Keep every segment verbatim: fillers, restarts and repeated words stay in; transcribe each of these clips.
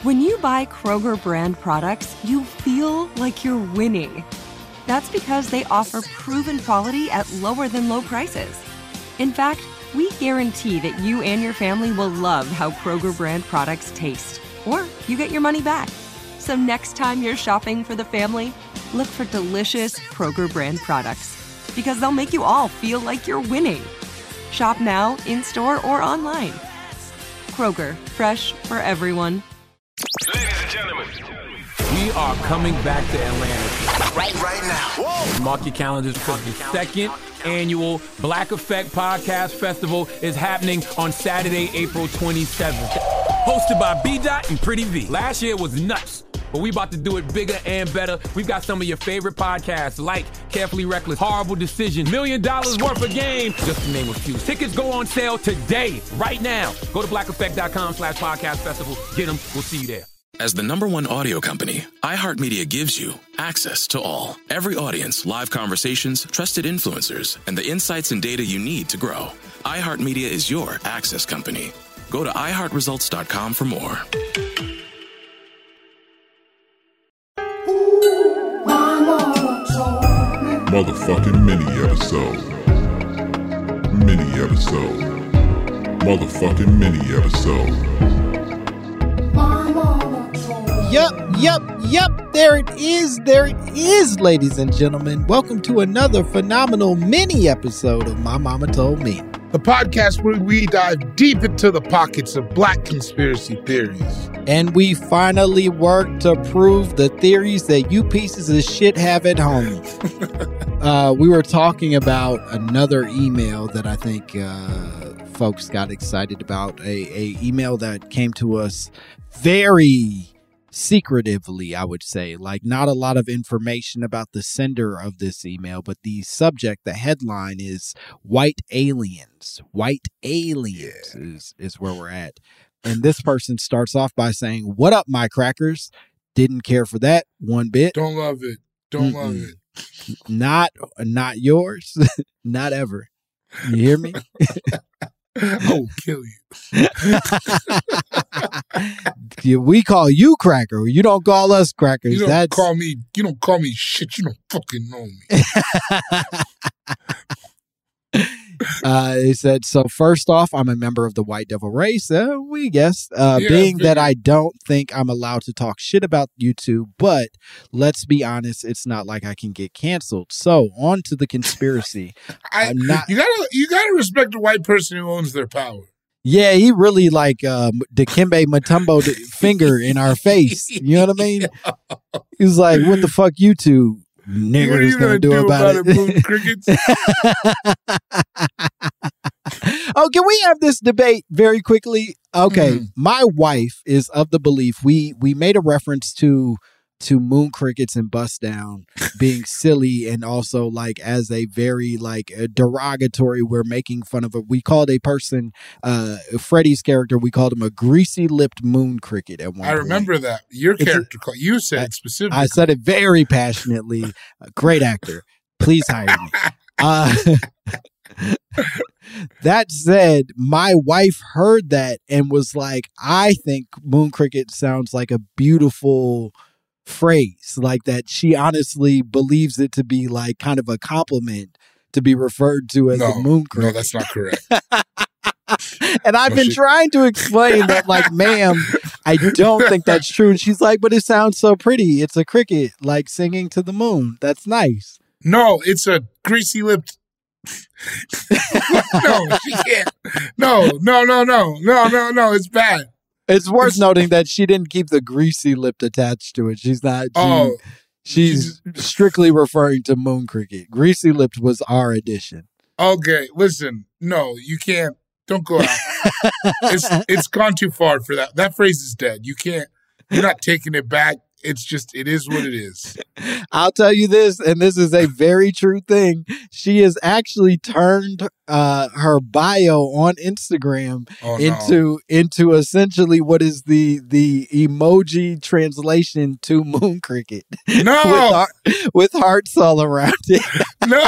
When you buy Kroger brand products, you feel like you're winning. That's because they offer proven quality at lower than low prices. In fact, we guarantee that you and your family will love how Kroger brand products taste, or you get your money back. So next time you're shopping for the family, look for delicious Kroger brand products, because they'll make you all feel like you're winning. Shop now, in-store, or online. Kroger, fresh for everyone. Ladies and gentlemen, we are coming back to Atlanta. Right, right now. Whoa. Mark your calendars because the second annual Black Effect Podcast Festival is happening on Saturday, April twenty-seventh. Hosted by B-Dot and Pretty V. Last year was nuts, but we about to do it bigger and better. We've got some of your favorite podcasts like Carefully Reckless, Horrible Decision, Million Dollars Worth of Game, just to name a few. Tickets go on sale today, right now. Go to black effect dot com slash podcast festival. Get them. We'll see you there. As the number one audio company, iHeartMedia gives you access to all. Every audience, live conversations, trusted influencers, and the insights and data you need to grow. iHeartMedia is your access company. Go to i heart results dot com for more. Motherfucking mini episode. Mini episode. Motherfucking mini episode. Yup, yup, yup. There it is. There it is, ladies and gentlemen. Welcome to another phenomenal mini episode of My Mama Told Me. The podcast where we dive deep into the pockets of black conspiracy theories. And we finally work to prove the theories that you pieces of shit have at home. uh, we were talking about another email that I think uh, folks got excited about. A, a email that came to us very secretively, I would say. Like, not a lot of information about the sender of this email, but the subject, the headline is White Aliens. White Aliens yeah. is, is where we're at. And this person starts off by saying, "What up, my crackers?" Didn't care for that one bit. Don't love it. Don't Mm-mm. love it. Not, not yours. Not ever. You hear me? I will kill you. Yeah, we call you cracker. You don't call us crackers. You don't That's... call me. You don't call me shit. You don't fucking know me. uh, he said, so first off, I'm a member of the White Devil race. Uh, we guess, uh, Yeah, being I that I don't think I'm allowed to talk shit about you two, but let's be honest, it's not like I can get canceled. So on to the conspiracy. I, I'm not. You gotta, you gotta respect a white person who owns their power. Yeah, he really like uh, Dikembe Mutombo finger in our face. You know what I mean? He's like, what the fuck you two niggers what are you gonna, gonna do, do about, about it? it, Moon Crickets? Oh, can we have this debate very quickly? Okay, Mm. my wife is of the belief we we made a reference to to Moon Crickets and Bust Down being silly and also like as a very like a derogatory. We're making fun of it. We called a person, uh, Freddie's character. We called him a greasy lipped moon cricket at one I point. remember that. Your It's a- character called. You said I- it specifically. I said it very passionately. A great actor. Please hire me. Uh, that said, my wife heard that and was like, I think Moon Cricket sounds like a beautiful phrase, like that she honestly believes it to be like kind of a compliment to be referred to as no, a moon cricket. no, that's not correct. And I've No, been she- trying to explain that, like, ma'am, I don't think that's true. And she's like, but it sounds so pretty. It's a cricket, like singing to the moon. That's nice. No, it's a greasy lipped. No, she can't. No, no, no, no, no, no, no. It's bad. It's worth It's- noting that she didn't keep the greasy lipped attached to it. She's not. She, Oh, she's strictly referring to moon cricket. Greasy lipped was our addition. okay. Listen, no, you can't. Don't go out. It's it's gone too far for that. That phrase is dead. You can't. You're not taking it back. It's just, it is what it is. I'll tell you this, and this is a very true thing. She has actually turned uh, her bio on Instagram Oh, no. into into essentially what is the the emoji translation to moon cricket. No. with, heart, with hearts all around it. No.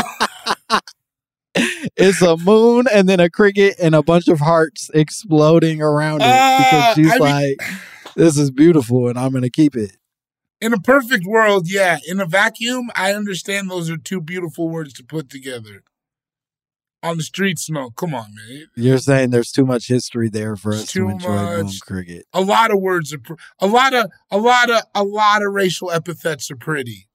It's a moon and then a cricket and a bunch of hearts exploding around it Ah, because she's I mean- like, This is beautiful, and I'm going to keep it. In a perfect world, yeah. In a vacuum, I understand those are two beautiful words to put together. On the streets, no. Come on, man. You're saying there's too much history there for us Too to enjoy moon much. cricket. A lot of words are pr- a lot of a lot of a lot of racial epithets are pretty.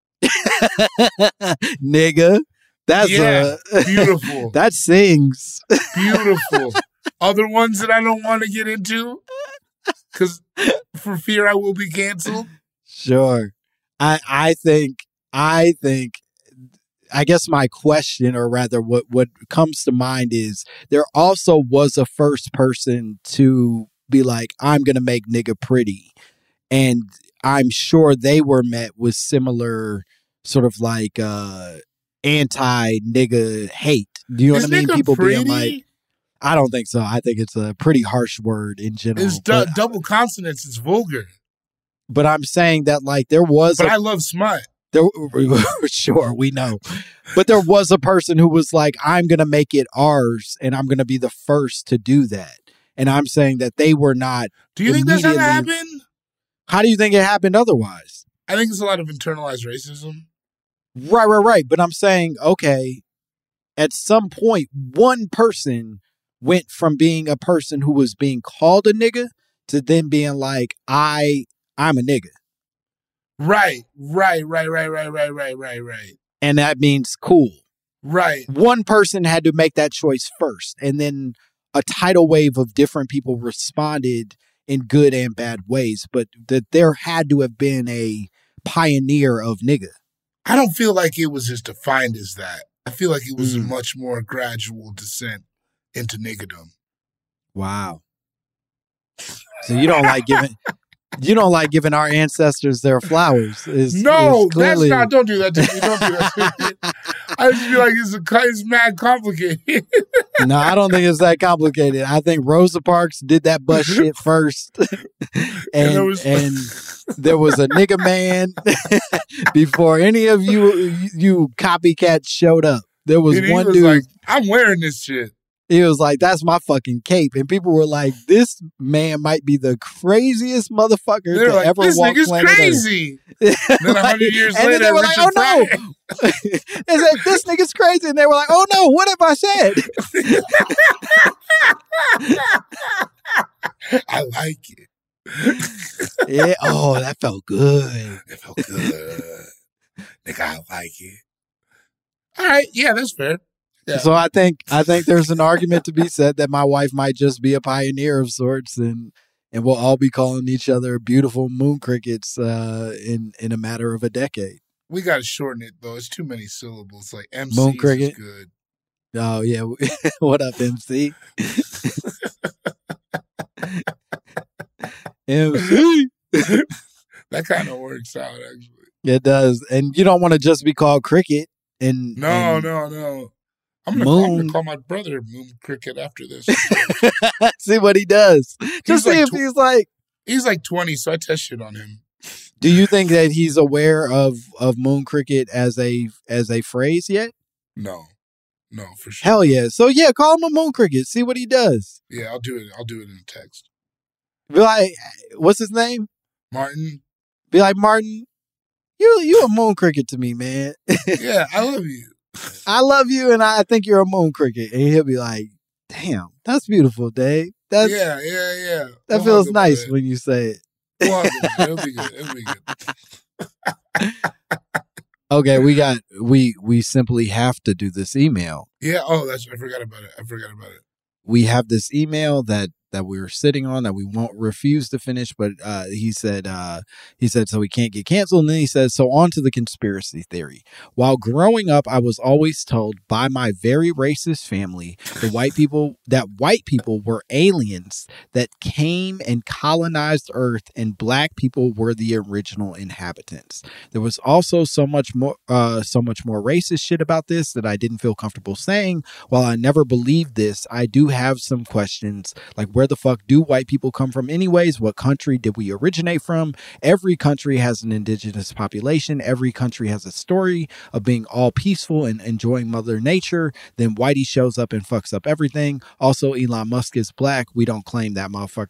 Nigga. That's Yeah, a, beautiful. that sings. Beautiful. Other ones that I don't want to get into because for fear I will be canceled. Sure. I I think I think I guess my question, or rather what, what comes to mind is there also was a first person to be like, I'm gonna make nigga pretty. And I'm sure they were met with similar sort of like uh anti nigga hate. Do you know Is what I mean? nigga People pretty? being like, I don't think so. I think it's a pretty harsh word in general. It's du- but, double consonants. It's vulgar. but I'm saying that like there was But a I love smut. There, sure, we know. But there was a person who was like, I'm going to make it ours, and I'm going to be the first to do that. And I'm saying that they were not. Do you think that's how that immediately- happened? How do you think it happened otherwise? I think it's a lot of internalized racism. Right, right, right. But I'm saying, okay, at some point, one person went from being a person who was being called a nigga to then being like, I, I'm a nigga. Right, right, right, right, right, right, right, right, right. And that means cool. Right. One person had to make that choice first, and then a tidal wave of different people responded in good and bad ways, but that there had to have been a pioneer of nigga. I don't feel like it was as defined as that. I feel like it was a Mm. much more gradual descent into niggadom. Wow. So you don't like giving you don't like giving our ancestors their flowers. Is, No, is clearly... that's not. Don't do that to me. Don't do that to me. I just feel like it's, a, it's mad complicated. No, I don't think it's that complicated. I think Rosa Parks did that bus shit first. and And there was- and there was a nigga man before any of you you copycats showed up. There was And he one was dude, like, I'm wearing this shit. he was like, that's my fucking cape. And people were like, this man might be the craziest motherfucker They're to like, ever this walk nigga's planet Earth. crazy. Then a hundred years And later, then they were like, Richard oh no. Pryor- They said, this nigga's crazy. And they were like, oh no, what have I said? I like it. Yeah. Oh, that felt good. It felt good. Nigga, I like it. All right. Yeah, that's fair. Yeah. So I think I think there's an argument to be said that my wife might just be a pioneer of sorts, and and we'll all be calling each other beautiful moon crickets uh, in in a matter of a decade. We got to shorten it, though. It's too many syllables. Like M C Moon is cricket? good. Oh yeah, what up, M C? M C. That kind of works out, actually. It does, and you don't want to just be called cricket. And No, and no, no. I'm gonna, call, I'm Moon. gonna call my brother Moon Cricket after this. see what he does. Just see like if tw- he's like. He's like twenty, so I test shit on him. Do you think that he's aware of of moon cricket as a as a phrase yet? No, no, for sure. Hell yeah! So yeah, call him a moon cricket. See what he does. Yeah, I'll do it. I'll do it in a text. Be like, what's his name? Martin. Be like, Martin, you you a moon cricket to me, man. Yeah, I love you. I love you, and I think you're a moon cricket. And he'll be like, damn, that's beautiful, Dave. That's yeah, yeah, yeah. that We'll feels hug about nice it. when you say it. We'll hug about it. It'll be good. It'll be good. Okay, we got we we simply have to do this email. Yeah. Oh, that's. I forgot about it. I forgot about it. We have this email that that we were sitting on that we won't refuse to finish, but uh, he said uh, he said so he can't get canceled. And then he says, so on to the conspiracy theory. While growing up, I was always told by my very racist family the white people that white people were aliens that came and colonized Earth, and black people were the original inhabitants. There was also so much more uh, so much more racist shit about this that I didn't feel comfortable saying. While I never believed this, I do have some questions, like where the fuck do white people come from anyways? What country did we originate from? Every country has an indigenous population. Every country has a story of being all peaceful and enjoying Mother Nature. Then Whitey shows up and fucks up everything. Also, Elon Musk is black. We don't claim that motherfucker.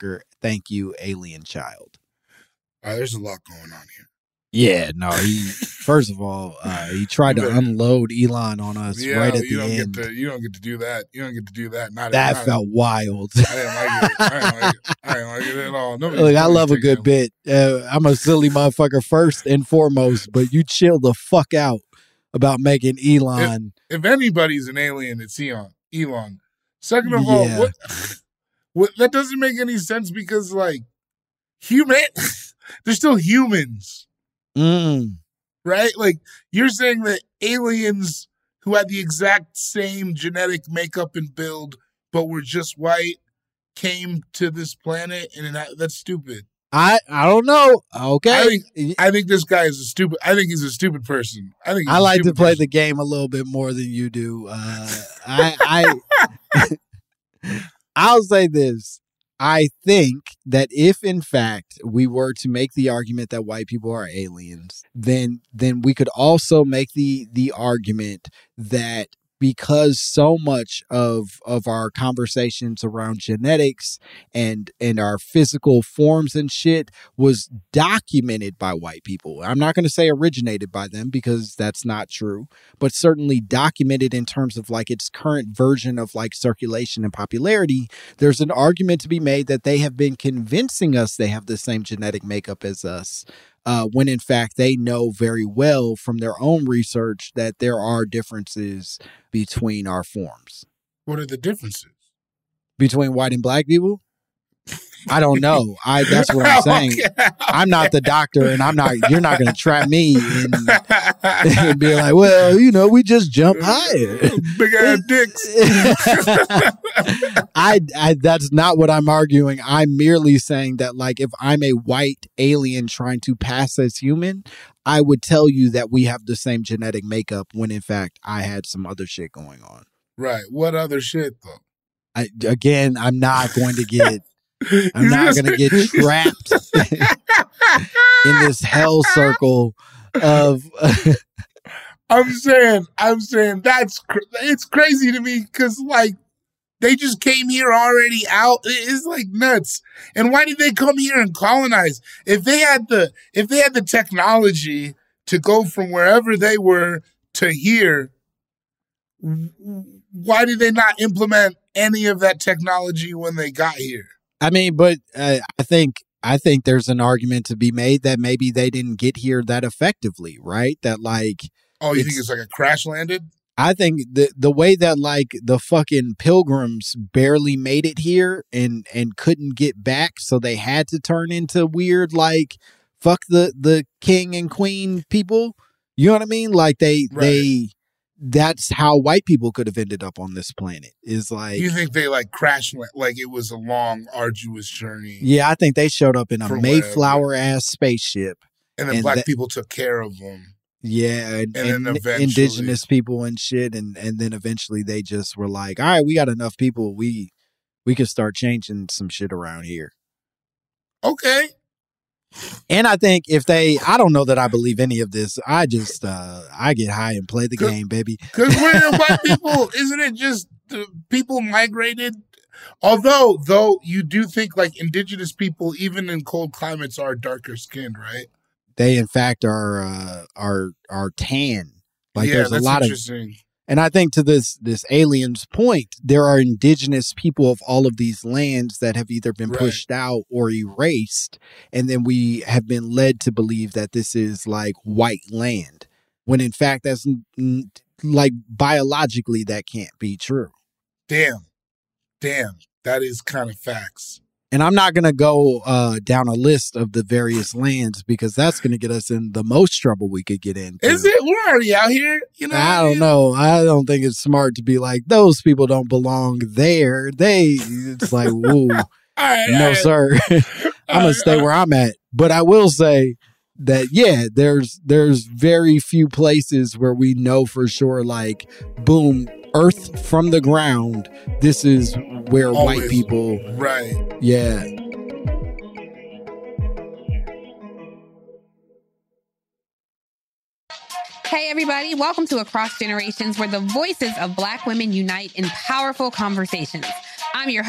Thank you, alien child. All right, there's a lot going on here. Yeah, no, he, first of all, uh, he tried to unload Elon on us yeah, right at you the don't end. Get to, you don't get to do that. You don't get to do that. Not that not felt wild. I didn't like it. I didn't like it. I didn't like it at all. Nobody's, Look, I love a good him. bit. Uh, I'm a silly motherfucker first and foremost, but you chill the fuck out about making Elon. If, if anybody's an alien, it's Elon. Elon. Second of all, Yeah. what, what, that doesn't make any sense because, like, human, they're still humans, Mm. right? Like, you're saying that aliens who had the exact same genetic makeup and build, but were just white, came to this planet, and that, that's stupid. I I don't know. Okay, I think I think this guy is a stupid. I think he's a stupid person. I think he's I a like to stupid play person. the game a little bit more than you do. Uh, I I I'll say this. I think that if in fact we were to make the argument that white people are aliens, then then we could also make the the argument that because so much of of our conversations around genetics and and our physical forms and shit was documented by white people. I'm not going to say originated by them because that's not true, but certainly documented in terms of like its current version of like circulation and popularity. There's an argument to be made that they have been convincing us they have the same genetic makeup as us. Uh, when in fact they know very well from their own research that there are differences between our forms. What are the differences? Between white and black people? I don't know. I that's what I'm saying. Okay. I'm not the doctor, and I'm not. You're not going to trap me and, and be like, well, you know, we just jump higher. Big ass dicks. I, I that's not what I'm arguing. I'm merely saying that, like, if I'm a white alien trying to pass as human, I would tell you that we have the same genetic makeup when in fact I had some other shit going on. Right. What other shit though? I, again, I'm not going to get. I'm not going to get trapped in this hell circle of. I'm saying, I'm saying that's cr- it's crazy to me because like they just came here already out. It's like nuts. And why did they come here and colonize? If they had the if they had the technology to go from wherever they were to here, why did they not implement any of that technology when they got here? I mean, but uh, I think I think there's an argument to be made that maybe they didn't get here that effectively, right? That like, oh, you it's, think it's like a crash landed? I think the the way that like the fucking pilgrims barely made it here and and couldn't get back, so they had to turn into weird like fuck the the king and queen people. You know what I mean? Like they Right. they. That's how white people could have ended up on this planet. Is like You think they like crash land, like it was a long, arduous journey? yeah, I think they showed up in a For Mayflower ass spaceship. And then And black that- people took care of them. Yeah, and, And then and eventually- indigenous people and shit, and and then eventually they just were like, all right, we got enough people, we we could start changing some shit around here. Okay. And I think if they, I don't know that I believe any of this. I just uh I get high and play the Good. game, baby. Because we're the white people, isn't it just the people migrated? Although, though, you do think like indigenous people, even in cold climates, are darker skinned, right? They in fact are uh are are tan. Like yeah, there's a that's lot of. interesting. And I think to this this alien's point, there are indigenous people of all of these lands that have either been Right. pushed out or erased. And then we have been led to believe that this is like white land, when in fact, that's n- like biologically, that can't be true. Damn. Damn. That is kind of facts. And I'm not going to go uh, down a list of the various lands because that's going to get us in the most trouble we could get in. Is it? We're already out here. You know, I don't know. I don't think it's smart to be like, those people don't belong there. They, it's like, woo, All right, all no, right. sir. I'm going to stay where I'm at. But I will say that, yeah, there's, there's very few places where we know for sure, like, boom, earth from the ground. This is where Always. white people, Right. yeah. Hey, everybody. Welcome to Across Generations, where the voices of Black women unite in powerful conversations. I'm your host,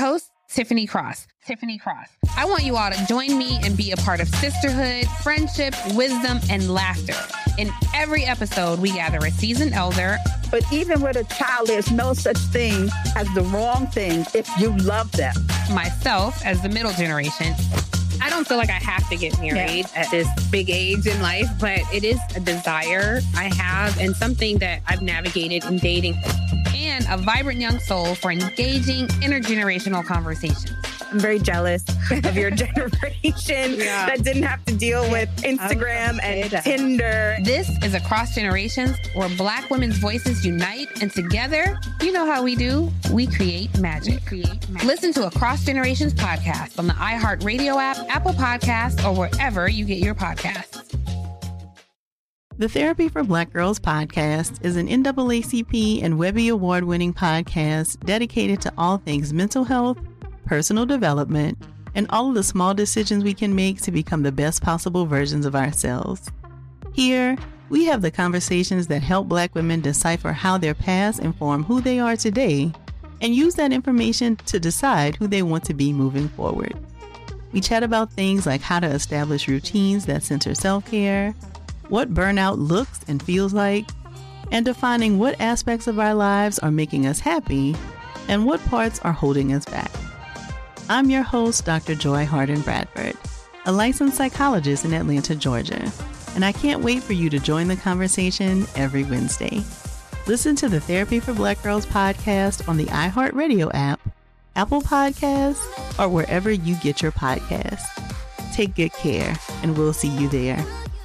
Tiffany Cross. Tiffany Cross. I want you all to join me and be a part of sisterhood, friendship, wisdom, and laughter. In every episode, we gather a seasoned elder. But even with a child, there's no such thing as the wrong thing if you love them. Myself as the middle generation. I don't feel like I have to get married yeah. at this big age in life, but it is a desire I have and something that I've navigated in dating. And a vibrant young soul for engaging intergenerational conversations. I'm very jealous of your generation yeah. that didn't have to deal with Instagram and Tinder. This is Across Generations, where Black women's voices unite, and together, you know how we do, we create magic. We create magic. Listen to Across Generations podcast on the iHeartRadio app, Apple Podcasts, or wherever you get your podcasts. The Therapy for Black Girls podcast is an N double A C P and Webby Award-winning podcast dedicated to all things mental health, personal development, and all of the small decisions we can make to become the best possible versions of ourselves. Here, we have the conversations that help Black women decipher how their past inform who they are today and use that information to decide who they want to be moving forward. We chat about things like how to establish routines that center self-care, what burnout looks and feels like, and defining what aspects of our lives are making us happy and what parts are holding us back. I'm your host, Doctor Joy Harden Bradford, a licensed psychologist in Atlanta, Georgia, and I can't wait for you to join the conversation every Wednesday. Listen to the Therapy for Black Girls podcast on the iHeartRadio app, Apple Podcasts, or wherever you get your podcasts. Take good care, and we'll see you there.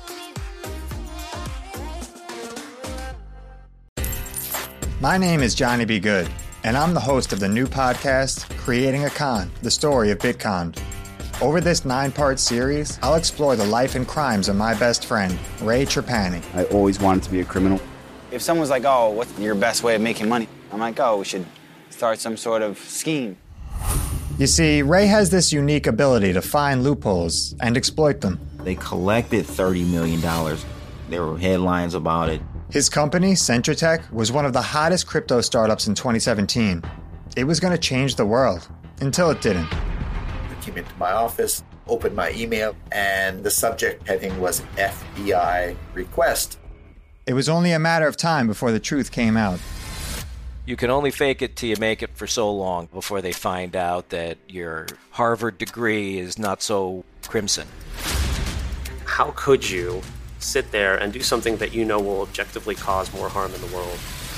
My name is Johnny B. Good, and I'm the host of the new podcast, Creating a Con, the story of Bitcon. Over this nine-part series, I'll explore the life and crimes of my best friend, Ray Trapani. I always wanted to be a criminal. If someone's like, oh, what's your best way of making money? I'm like, oh, we should start some sort of scheme. You see, Ray has this unique ability to find loopholes and exploit them. They collected thirty million dollars. There were headlines about it. His company, Centratech, was one of the hottest crypto startups in twenty seventeen. It was going to change the world, until it didn't. I came into my office, opened my email, and the subject heading was F B I request. It was only a matter of time before the truth came out. You can only fake it till you make it for so long before they find out that your Harvard degree is not so crimson. How could you sit there and do something that you know will objectively cause more harm in the world?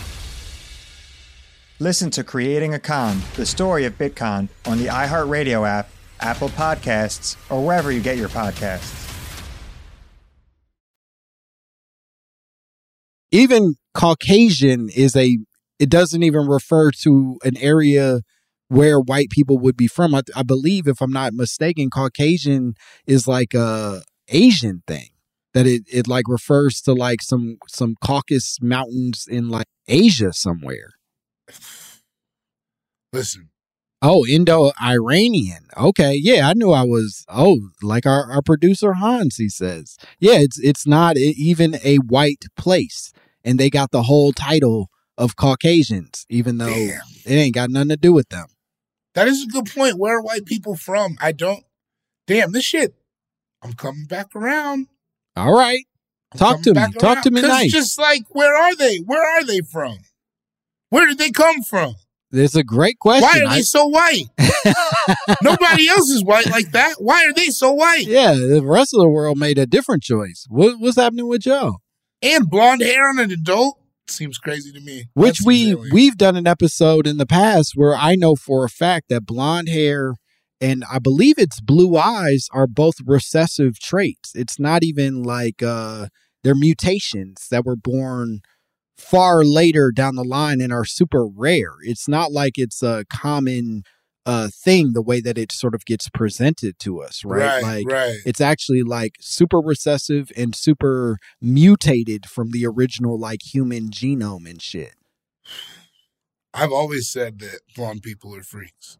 Listen to Creating a Con, the story of Bitcon, on the iHeartRadio app, Apple Podcasts, or wherever you get your podcasts. Even Caucasian is a, it doesn't even refer to an area where white people would be from. I, I believe, if I'm not mistaken, Caucasian is like a Asian thing. That it, it like refers to like some some Caucasus mountains in like Asia somewhere. Listen. Oh, Indo-Iranian. Okay, yeah, I knew I was. Oh, like our, our producer Hans, he says. Yeah, it's it's not even a white place, and they got the whole title of Caucasians, even though Damn. It ain't got nothing to do with them. That is a good point. Where are white people from? I don't. Damn, this shit. I'm coming back around. All right. Talk to me. Talk to me nice. Just like, where are they? Where are they from? Where did they come from? There's a great question. Why are I... they so white? Nobody else is white like that. Why are they so white? Yeah, the rest of the world made a different choice. What, what's happening with y'all? And blonde hair on an adult seems crazy to me. Which we, we've done an episode in the past where I know for a fact that blonde hair and I believe it's blue eyes are both recessive traits. It's not even like uh, they're mutations that were born far later down the line and are super rare. It's not like it's a common uh, thing the way that it sort of gets presented to us, right? Right, like right. It's actually like super recessive and super mutated from the original like human genome and shit. I've always said that blonde people are freaks.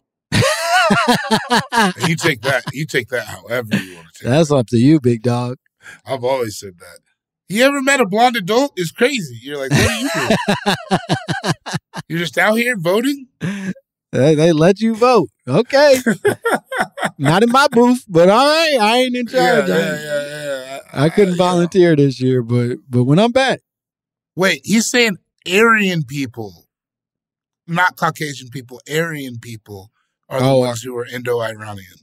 you take that. You take that however you want to take. That's it. Up to you, big dog. I've always said that. You ever met a blonde adult? It's crazy. You're like, what are you doing? You're just out here voting? They, they let you vote. Okay. Not in my booth, but all right. I ain't in charge. Yeah, I, yeah, yeah, yeah. I couldn't volunteer this year, but but when I'm back. Wait, he's saying Aryan people, not Caucasian people. Aryan people are the Oh, ones who are Indo-Iranian.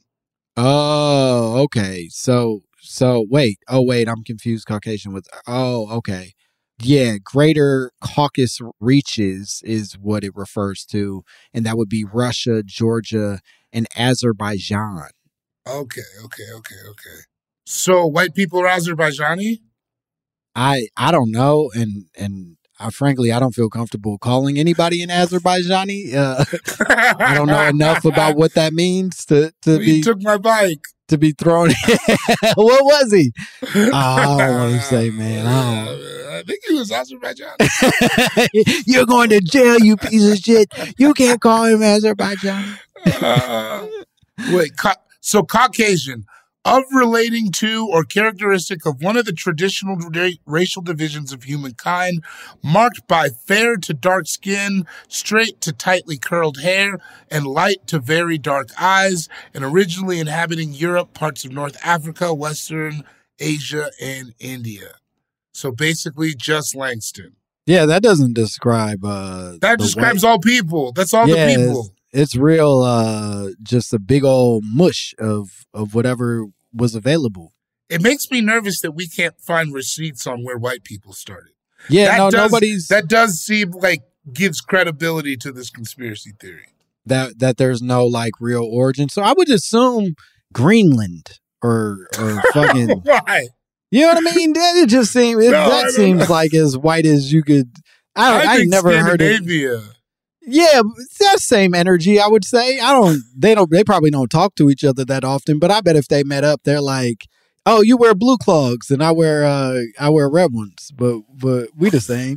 Oh, okay. So so wait. Oh wait, I'm confused. Caucasian with oh, okay. Yeah, Greater Caucasus reaches is what it refers to, and that would be Russia, Georgia, and Azerbaijan. Okay, okay, okay, okay. So white people are Azerbaijani? I I don't know, and and I, frankly I don't feel comfortable calling anybody an Azerbaijani. Uh, I don't know enough about what that means to to He be took my bike. to be thrown. What was he? Oh, I don't want to say, man. I don't. I think he was Azerbaijan. You're going to jail, you piece of shit. You can't call him Azerbaijan. Uh, wait, ca- so Caucasian, of relating to or characteristic of one of the traditional ra- racial divisions of humankind, marked by fair to dark skin, straight to tightly curled hair, and light to very dark eyes, and originally inhabiting Europe, parts of North Africa, Western Asia, and India. So basically just Langston. Yeah, that doesn't describe uh That the describes white- all people. That's all Yeah, the it's- people. It's real uh just a big old mush of of whatever was available. It makes me nervous that we can't find receipts on where white people started. Yeah, that no, does, nobody's That does seem like gives credibility to this conspiracy theory. that that there's no like real origin. So I would assume Greenland or or fucking Why? You know what I mean? That it just seems it, No, I that don't seems know. like as white as you could. I don't, I, think never heard it. Scandinavia. Yeah, it's that same energy. I would say. I don't. They don't. They probably don't talk to each other that often. But I bet if they met up, they're like, "Oh, you wear blue clogs, and I wear uh, I wear red ones." But but we the same.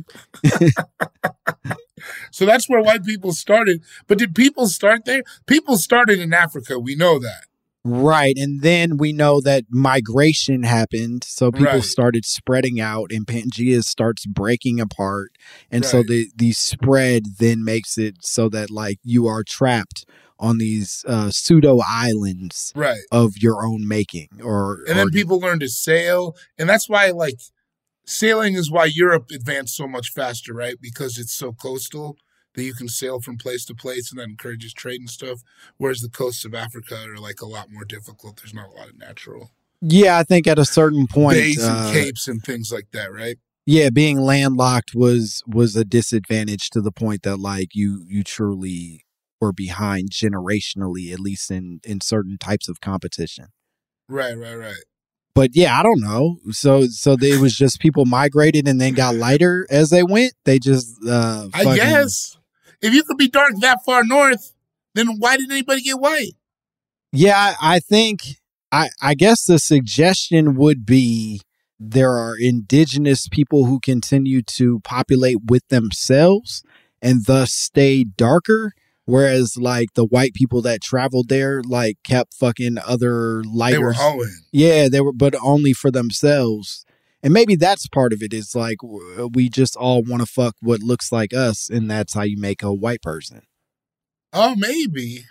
So that's where white people started. But did people start there? People started in Africa. We know that. Right. And then we know that migration happened. So people Right. started spreading out and Pangea starts breaking apart. And so Right. the, the spread then makes it so that like you are trapped on these uh, pseudo islands Right. of your own making. Or, And then or- people learned to sail. And that's why, like, sailing is why Europe advanced so much faster, right? Because it's so coastal that you can sail from place to place, and that encourages trade and stuff. Whereas the coasts of Africa are, like, a lot more difficult. There's not a lot of natural yeah, I think at a certain point, bays uh, and capes and things like that, right? yeah, being landlocked was was a disadvantage to the point that like you you truly were behind generationally, at least in in certain types of competition. Right, right, right. But yeah, I don't know. So so they, it was just people migrated and then got lighter as they went. They just uh I fucking- guess. If you could be dark that far north, then why did anybody get white? Yeah, I I think I I guess the suggestion would be there are indigenous people who continue to populate with themselves and thus stay darker. Whereas, like, the white people that traveled there, like, kept fucking other lighter. They were hoeing. Yeah, they were, but only for themselves. And maybe that's part of it. Is like w- we just all want to fuck what looks like us, and that's how you make a white person. Oh, maybe.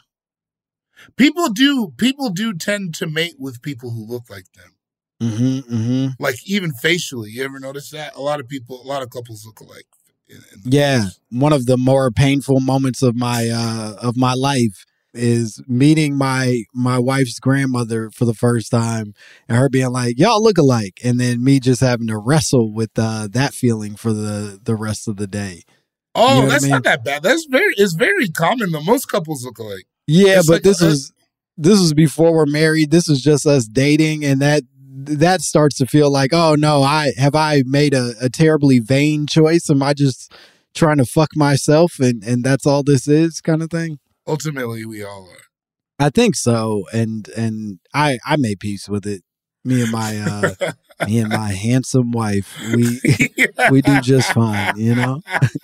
People do. People do tend to mate with people who look like them. Mm-hmm. Mm-hmm. Like even facially. You ever notice that? A lot of people, a lot of couples look alike. in- in the Yeah, face. one of the more painful moments of my uh of my life is meeting my my wife's grandmother for the first time and her being like, y'all look alike, and then me just having to wrestle with uh that feeling for the the rest of the day. Oh, You know what I that's mean? not that bad. That's very. It's very common though. Most couples look alike. Yeah, It's but like this a- was this was before we're married. This was just us dating, and that that starts to feel like, oh no, I have I made a, a terribly vain choice? Am I just trying to fuck myself, and and that's all this is, kind of thing? Ultimately, we all are. I think so, and and I I made peace with it. Me and my uh, me and my handsome wife, we we do just fine, you know.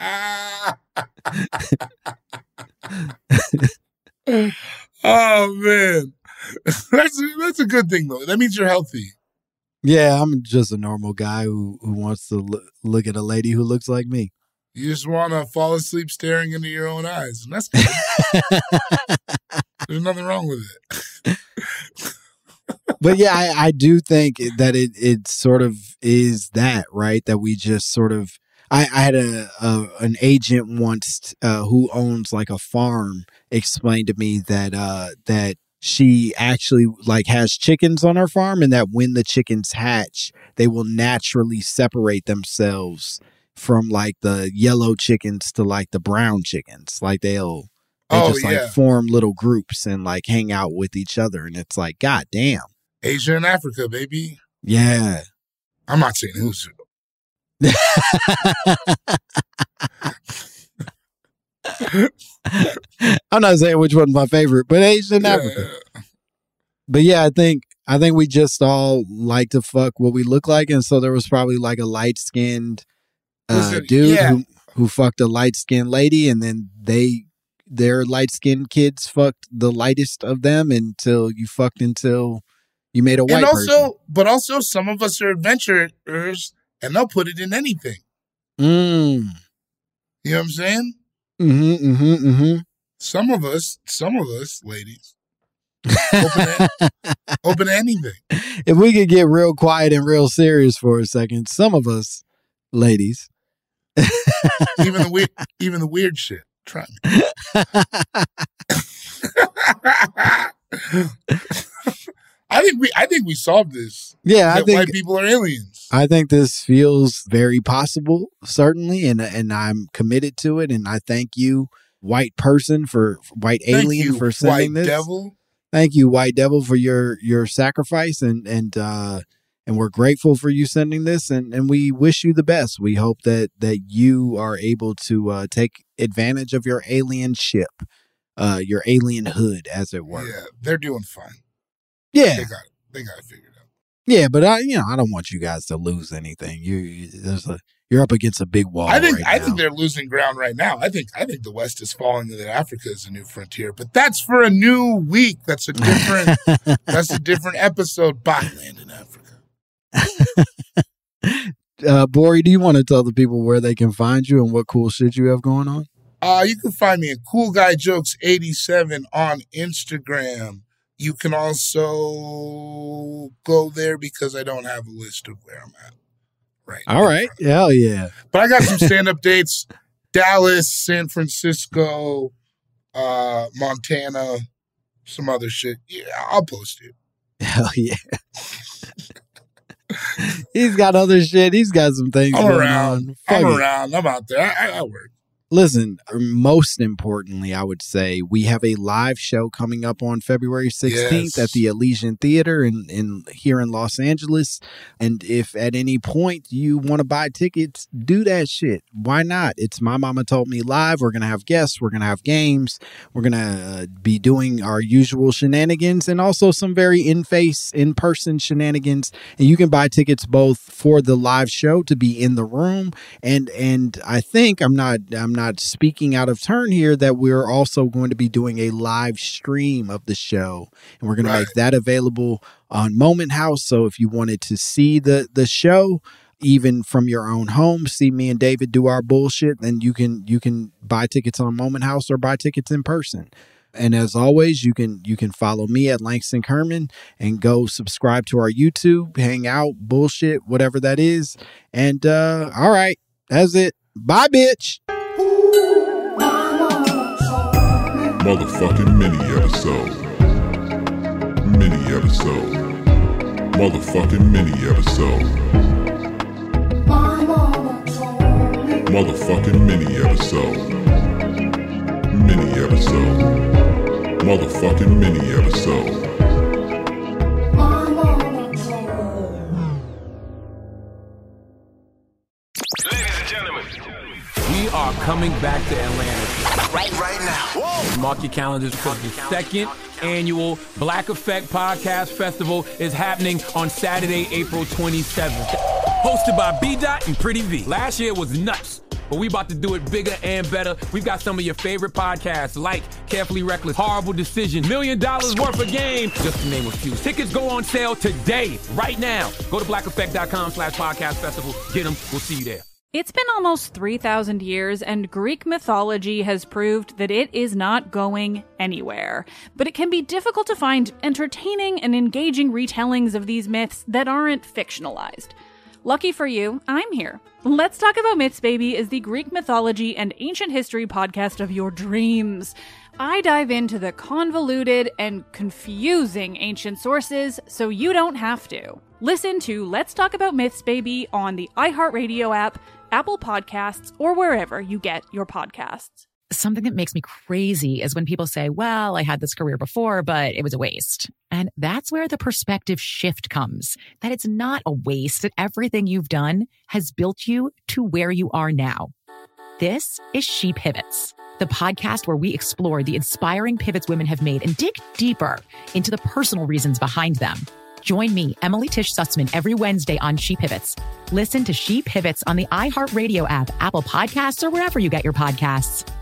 Oh man, that's a, that's a good thing though. That means you're healthy. Yeah, I'm just a normal guy who who wants to lo- look at a lady who looks like me. You just want to fall asleep staring into your own eyes. And that's good. There's nothing wrong with it. But yeah, I, I do think that it it sort of is that, right? That we just sort of, I, I had a, a an agent once uh, who owns like a farm explained to me that uh, that she actually like has chickens on her farm, and that when the chickens hatch, they will naturally separate themselves from like the yellow chickens to like the brown chickens. Like they'll they Oh, just yeah. like form little groups and like hang out with each other, and it's like, God damn. Asia and Africa, baby. Yeah. I'm not saying who's. I'm not saying which one's my favorite, but Asian Yeah. Africa. But yeah, I think I think we just all like to fuck what we look like, and so there was probably like a light skinned uh, Listen, dude yeah. who who fucked a light skinned lady, and then they their light skinned kids fucked the lightest of them until you fucked until you made a white And also, person. but also, some of us are adventurers, and they'll put it in anything. Mm. You know what I'm saying? Mm-hmm. Mm-hmm. Mm-hmm. Some of us, some of us, ladies, open to, open to anything. If we could get real quiet and real serious for a second, some of us, ladies, Even the weird, even the weird shit. Try me. I think we, I think we solved this. Yeah, I That think white people are aliens. I think this feels very possible, certainly, and and I'm committed to it. And I thank you, white person, for white Thank alien, you, for sending white this. devil. Thank you, white devil, for your your sacrifice, and and uh, and we're grateful for you sending this, and and we wish you the best. We hope that that you are able to uh, take advantage of your alien ship, uh, your alien hood, as it were. Yeah, they're doing fine. Yeah. They got it. They got it figured out. Yeah, but I, you know, I don't want you guys to lose anything. You, you there's a, you're up against a big wall. I think right I now. think they're losing ground right now. I think I think the West is falling and that Africa is a new frontier. But that's for a new week. That's a different that's a different episode. Bye, land in Africa. Uh, Bori, do you want to tell the people where they can find you and what cool shit you have going on? Uh, you can find me at Cool Guy Jokes eighty-seven on Instagram. You can also go there because I don't have a list of where I'm at. Right. All right. Hell yeah. But I got some stand-up dates. Dallas, San Francisco, uh, Montana, some other shit. Yeah, I'll post it. Hell yeah. He's got other shit. He's got some things I'm going around. on. Fuck I'm it. around. I'm out there. I, I, I work. Listen, most importantly, I would say we have a live show coming up on February sixteenth Yes. at the Elysian Theater in, in here in Los Angeles. And if at any point you want to buy tickets, do that shit. Why not? It's My Mama Told Me Live. We're going to have guests. We're going to have games. We're going to uh, be doing our usual shenanigans and also some very in-face, in-person shenanigans. And you can buy tickets both for the live show to be in the room. And and I think I'm not I'm not speaking out of turn here that we're also going to be doing a live stream of the show, and we're going to Right. make that available on Moment House. So if you wanted to see the the show, even from your own home, see me and David do our bullshit, then you can you can buy tickets on Moment House or buy tickets in person. And as always, you can you can follow me at Langston Kerman and go subscribe to our YouTube, hang out, bullshit, whatever that is. And uh all right, that's it. Bye, bitch. Motherfucking mini episode. Mini episode. Motherfucking mini episode. Motherfucking mini episode. Mini episode. Motherfucking mini episode. We are coming back to Atlanta. Right, right now. Whoa. Mark your calendars because the second annual Black Effect Podcast Festival is happening on Saturday, April twenty-seventh. Hosted by B Dot and Pretty V. Last year was nuts, but we about to do it bigger and better. We've got some of your favorite podcasts like Carefully Reckless, Horrible Decision, Million Dollars Worth of Game, just to name a few. Tickets go on sale today, right now. Go to black effect dot com slash podcast festival. Get them. We'll see you there. It's been almost three thousand years, and Greek mythology has proved that it is not going anywhere. But it can be difficult to find entertaining and engaging retellings of these myths that aren't fictionalized. Lucky for you, I'm here. Let's Talk About Myths, Baby is the Greek mythology and ancient history podcast of your dreams. I dive into the convoluted and confusing ancient sources so you don't have to. Listen to Let's Talk About Myths, Baby on the iHeartRadio app, Apple Podcasts, or wherever you get your podcasts. Something that makes me crazy is when people say, well, I had this career before, but it was a waste. And that's where the perspective shift comes, that it's not a waste, that everything you've done has built you to where you are now. This is She Pivots, the podcast where we explore the inspiring pivots women have made and dig deeper into the personal reasons behind them. Join me, Emily Tish Sussman, every Wednesday on She Pivots. Listen to She Pivots on the iHeartRadio app, Apple Podcasts, or wherever you get your podcasts.